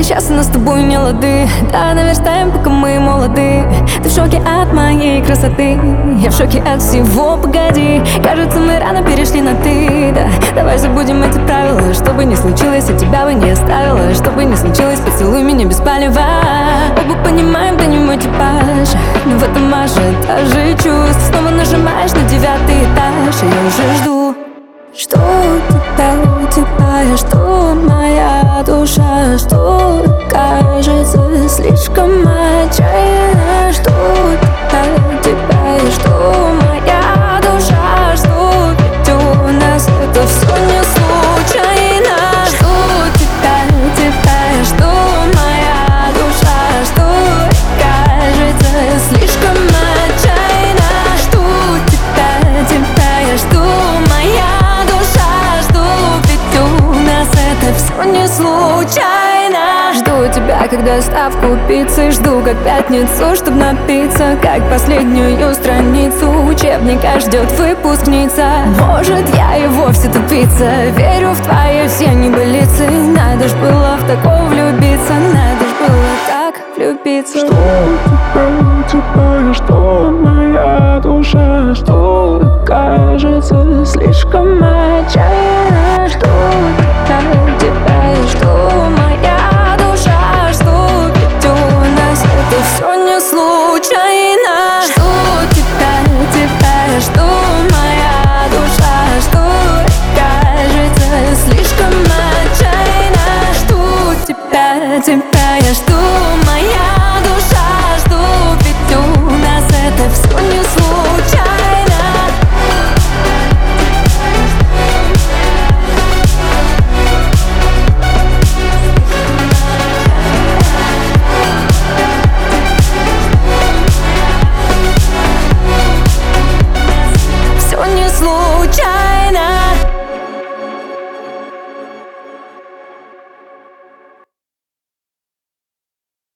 Сейчас у нас с тобой не лады. Да, наверстаем, пока мы молоды. Ты в шоке от моей красоты, я в шоке от всего, погоди. Кажется, мы рано перешли на ты, да. Давай забудем эти правила. Что бы ни случилось, я тебя бы не оставила. Что бы ни случилось, поцелуй меня без палева. Оба понимаем, ты не мой типаж, но в этом ажиотаже чувств. Снова нажимаешь на 9-й этаж, и я уже жду. Что тебя, что моя душа, что кажется слишком отчаянно. Что тебя, что моя душа, что ведь у нас это все не случайно. Что тебя, что моя душа, что кажется слишком отчаянно. Что тебя, что моя все не случайно. Жду тебя, когда ставку пиццы. Жду, как пятницу, чтоб напиться. Как последнюю страницу учебника ждет выпускница. Может, я и вовсе тупица. Верю в твои все небылицы. Надо ж было в такого влюбиться. Надо ж было так влюбиться. Что тебя, что моя душа, что кажется слишком